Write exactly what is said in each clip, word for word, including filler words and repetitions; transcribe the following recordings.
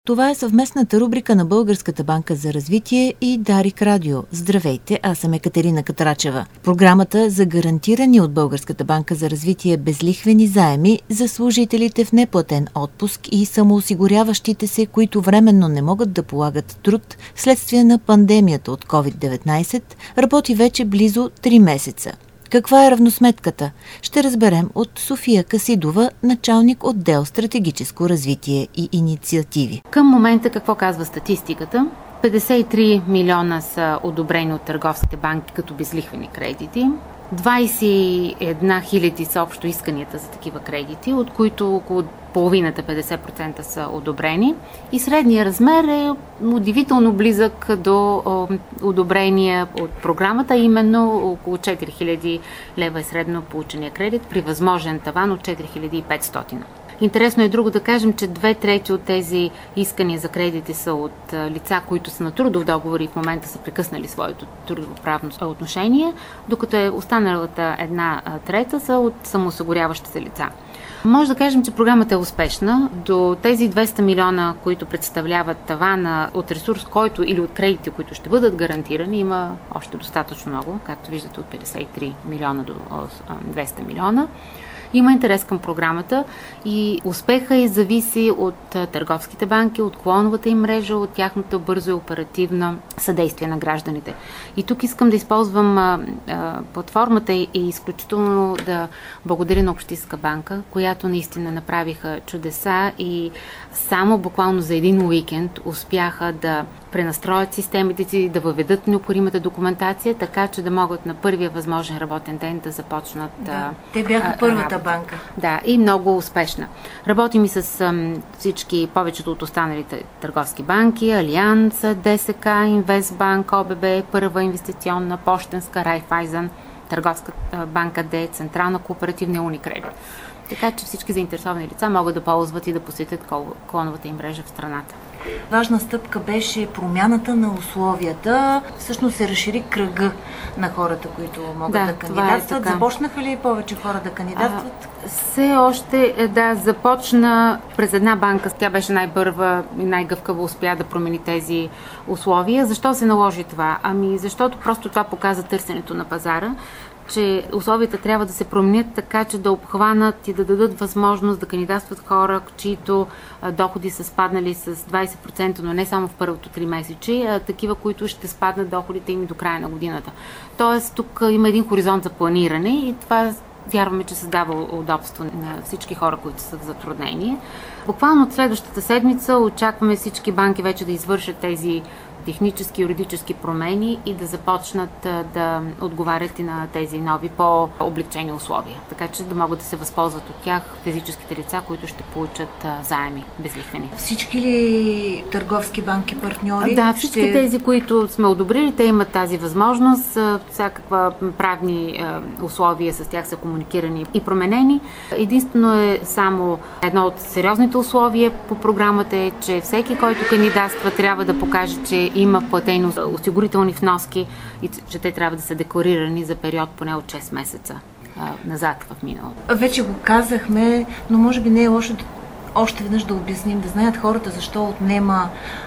Това е съвместната рубрика на Българската банка за развитие и Дарик Радио. Здравейте, аз съм Екатерина Катрачева. Програмата за гарантирани от Българската банка за развитие безлихвени заеми за служителите в неплатен отпуск и самоосигуряващите се, които временно не могат да полагат труд вследствие на пандемията от ковид деветнайсет, работи вече близо три месеца. Каква е равносметката? Ще разберем от София Касидова, началник отдел стратегическо развитие и инициативи. Към момента какво казва статистиката? петдесет и три милиона са одобрени от търговските банки като безлихвени кредити. двайсет и една хиляди са общо исканията за такива кредити, от които около половината, петдесет процента са одобрени. И средният размер е удивително близък до одобрения от програмата, именно около четири хиляди лева е средно получения кредит при възможен таван от четири хиляди и петстотин. Интересно е друго да кажем, че две трети от тези искания за кредити са от лица, които са на трудов договор и в момента са прекъснали своето трудово-правно отношение, докато е останалата една трета са от самоосигуряващи се лица. Може да кажем, че програмата е успешна. До тези двеста милиона, които представляват тавана от ресурс, който или от кредити, които ще бъдат гарантирани, има още достатъчно много, както виждате, от петдесет и три милиона до двеста милиона. Има интерес към програмата и успеха й зависи от търговските банки, от клоновата им мрежа, от тяхното бързо и оперативно съдействие на гражданите. И тук искам да използвам а, а, платформата и, и изключително да благодаря на Общинска банка, която наистина направиха чудеса и само буквално за един уикенд успяха да пренастроят системите си, да въведат необходимата документация, така че да могат на първия възможен работен ден да започнат. Да, те бяха първата банка. Да, и много успешна. Работим и с ам, всички, повечето от останалите търговски банки, Алианс, ДСК, Инвестбанк, ОББ, Първа инвестиционна, Пощенска, Райфайзен, Търговска банка Д, Централна кооперативна Уникредит. Така че всички заинтересовани лица могат да ползват и да посетят клоновата им мрежа в страната. Важна стъпка беше промяната на условията. Всъщност се разшири кръга на хората, които могат да, да кандидатстват. Е Започнаха ли повече хора да кандидатстват? А, все още, да, започна през една банка. Тя беше най-първа и най-гъвкава, успя да промени тези условия. Защо се наложи това? Ами защото просто това показа търсенето на пазара, че условията трябва да се променят така, че да обхванат и да дадат възможност да кандидатстват хора, чието доходи са спаднали с двайсет процента, но не само в първото три месече, а такива, които ще спаднат доходите им до края на годината. Тоест, тук има един хоризонт за планиране и това вярваме, че създава удобство на всички хора, които са в затруднение. Буквално от следващата седмица очакваме всички банки вече да извършат тези технически, юридически промени и да започнат да отговарят и на тези нови по-облегчени условия. Така че да могат да се възползват от тях физическите лица, които ще получат заеми безлихвени. Всички ли търговски банки партньори? Да, всички ще... тези, които сме одобрили, те имат тази възможност. Всякаква правни условия с тях са комуникирани и променени. Единствено е само едно от сериозните условия по програмата е, че всеки, който кандидатства, трябва да покаже, че има платени осигурителни вноски и че те трябва да са декларирани за период поне от шест месеца а, назад в миналото. Вече го казахме, но може би не е лошо да, още веднъж да обясним, да знаят хората защо отнема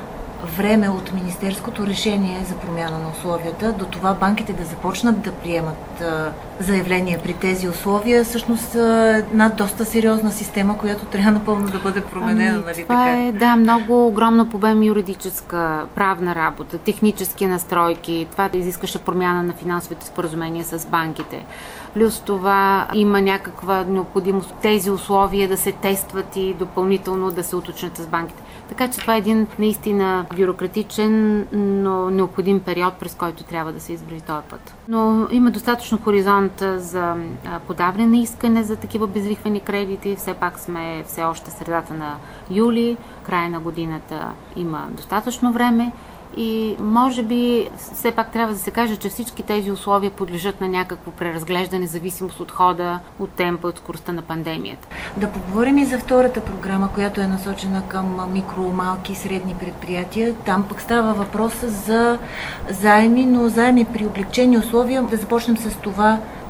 време от министерското решение за промяна на условията до това банките да започнат да приемат а, заявления при тези условия. Всъщност една доста сериозна система, която трябва напълно да бъде променена. Ами, нали, това така? Е, да, много огромно по обем юридическа, правна работа, технически настройки. Това да изискаше промяна на финансовите споразумения с банките. Плюс това има някаква необходимост тези условия да се тестват и допълнително да се уточнят с банките. Така че това е един наистина бюрократичен, но необходим период, през който трябва да се избери този път. Но има достатъчно хоризонт за подаване на искане за такива безлихвени кредити. Все пак сме все още средата на юли, края на годината има достатъчно време. И може би все пак трябва да се каже, че всички тези условия подлежат на някакво преразглеждане, зависимост от хода, от темпа, от скоростта на пандемията. Да поговорим и за втората програма, която е насочена към микро, малки и средни предприятия. Там пък става въпрос за заеми, но заеми при облегчени условия. Да започнем с това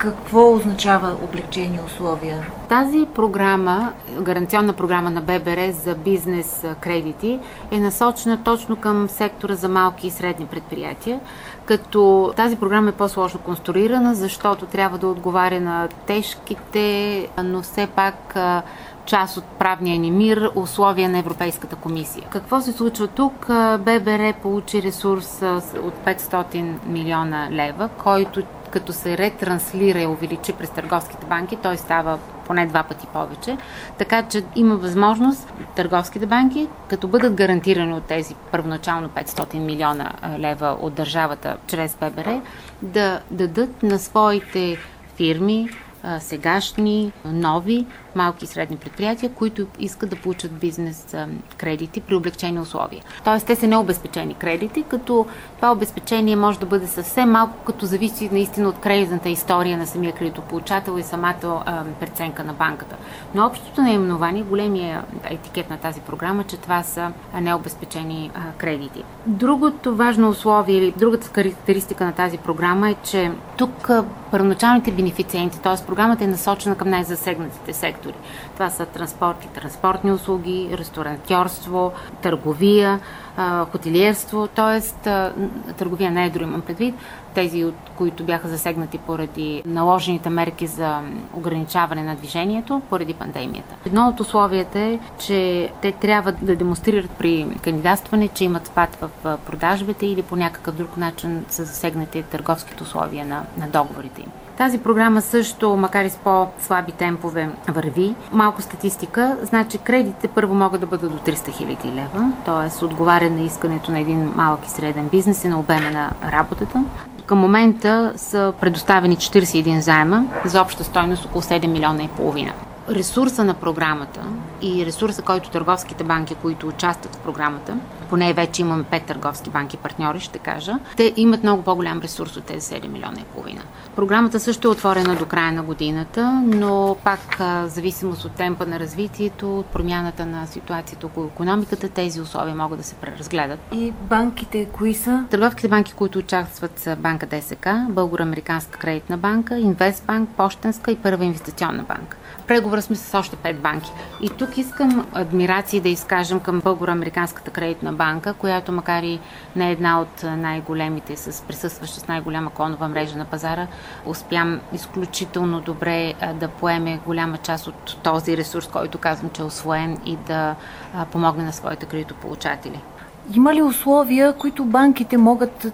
Какво означава облегчени условия? Тази програма, гаранционна програма на Б Б Р за бизнес кредити, е насочена точно към сектора за малки и средни предприятия, като тази програма е по-сложно конструирана, защото трябва да отговаря на тежките, но все пак част от правния ни мир, условия на Европейската комисия. Какво се случва тук? Б Б Р получи ресурс от петстотин милиона лева, който като се ретранслира и увеличи през търговските банки, той става поне два пъти повече. Така че има възможност търговските банки, като бъдат гарантирани от тези първоначално петстотин милиона лева от държавата чрез Б Б Р, да дадат на своите фирми, сегашни, нови, малки и средни предприятия, които искат да получат бизнес кредити при облекчени условия. Тоест, те са необезпечени кредити, като това обезпечение може да бъде съвсем малко, като зависи наистина от кредитната история на самия кредитополучател и самата а, преценка на банката. Но общото наименование, големия етикет на тази програма, че това са необезпечени а, кредити. Другото важно условие или другата характеристика на тази програма е, че тук а, първоначалните бенефициенти, т.е. програмата е насочена към най-засегнатите сектори. Това са транспорт и транспортни услуги, ресторантьорство, търговия, хотелиерство, т.е. търговия на едро имам предвид, тези, от които бяха засегнати поради наложените мерки за ограничаване на движението поради пандемията. Едно от условията е, че те трябва да демонстрират при кандидатстване, че имат спад в продажбите или по някакъв друг начин са засегнати търговските условия на, на договорите им. Тази програма също, макар и с по-слаби темпове, върви. Малко статистика, значи кредитите първо могат да бъдат до триста хиляди лева, т.е. отговаря на искането на един малък и среден бизнес и на обема на работата. Към момента са предоставени четиридесет и един заема за обща стойност около седем милиона и половина. Ресурса на програмата и ресурса, който търговските банки, които участват в програмата, поне вече имаме пет търговски банки партньори, ще кажа, те имат много по-голям ресурс от тези седем милиона и половина. Програмата също е отворена до края на годината, но пак в зависимост от темпа на развитието, от промяната на ситуацията около икономиката, тези условия могат да се преразгледат. И банките кои са? Търговските банки, които участват, са банка Д С К, Българо-американска кредитна банка, Инвестбанк, Пощенска и Първа инвестиционна банка. В преговора сме с още пет банки. И тук искам адмирации да изкажем към Българо-американската кредитна банка, която макар и не е една от най-големите, с присъстваща с най-голяма клонова мрежа на пазара, успям изключително добре да поеме голяма част от този ресурс, който казвам, че е усвоен и да помогне на своите кредитополучатели. Има ли условия, които банките могат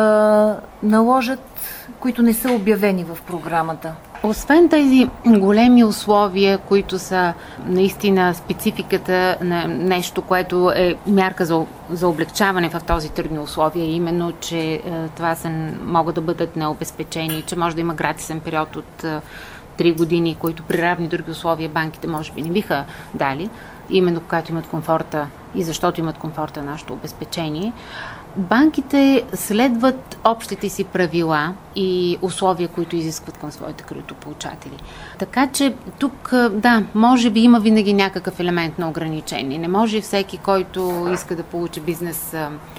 да наложат, които не са обявени в програмата? Освен тези големи условия, които са наистина спецификата на нещо, което е мярка за, за облегчаване в този трудни условия, именно, че е, това са, могат да бъдат необезпечени, че може да има гратисен период от е, три години, които при равни други условия банките може би не биха дали, именно когато имат комфорта и защото имат комфорта на нашето обезпечение. Банките следват общите си правила и условия, които изискват към своите кредитополучатели. Така че тук, да, може би има винаги някакъв елемент на ограничение. Не може всеки, който иска да получи бизнес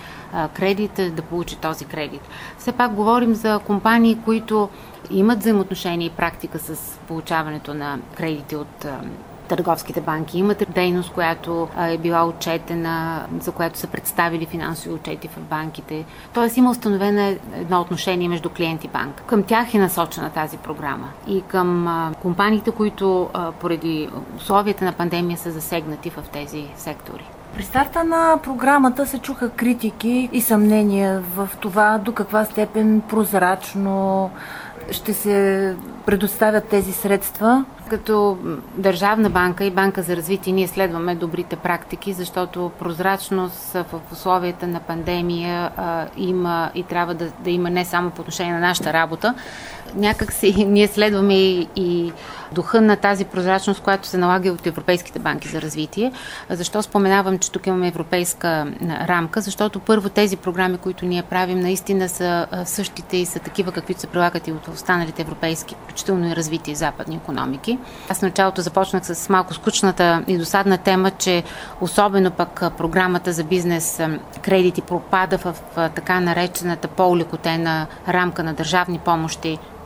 кредит, да получи този кредит. Все пак говорим за компании, които имат взаимоотношение и практика с получаването на кредити от търговските банки, имат дейност, която е била отчетена, за която са представили финансови отчети в банките. Тоест има установено едно отношение между клиент и банка. Към тях е насочена тази програма и към компаниите, които поради условията на пандемия са засегнати в тези сектори. При старта на програмата се чуха критики и съмнения в това до каква степен прозрачно ще се предоставят тези средства. Като Държавна банка и Банка за развитие ние следваме добрите практики, защото прозрачност в условията на пандемия а, има и трябва да, да има не само по отношение на нашата работа. Някак си ние следваме и, и духа на тази прозрачност, която се налага от европейските банки за развитие. Защо споменавам, че тук имаме европейска рамка? Защото първо тези програми, които ние правим, наистина са същите и са такива, каквито се прилагат и от останалите европейски, включително и развити западни икономики. Аз в началото започнах с малко скучната и досадна тема, че особено пък програмата за бизнес кредити пропада в така наречената по-олекотена рамка на държавни помощи,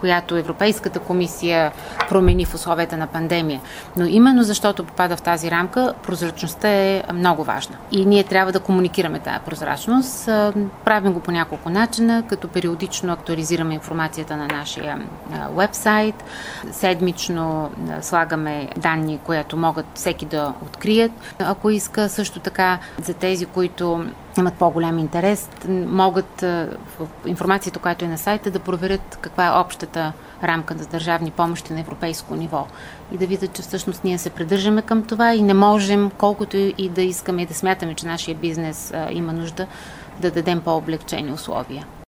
която Европейската комисия промени в условията на пандемия. Но именно защото попада в тази рамка, прозрачността е много важна. И ние трябва да комуникираме тази прозрачност. Правим го по няколко начина, като периодично актуализираме информацията на нашия уебсайт, седмично слагаме данни, които могат всеки да открият. Ако иска, също така за тези, които имат по-голям интерес, могат в информацията, която е на сайта, да проверят каква е общата рамка за държавни помощи на европейско ниво и да видят, че всъщност ние се придържаме към това и не можем, колкото и да искаме и да смятаме, че нашия бизнес има нужда, да дадем по-облегчени условия.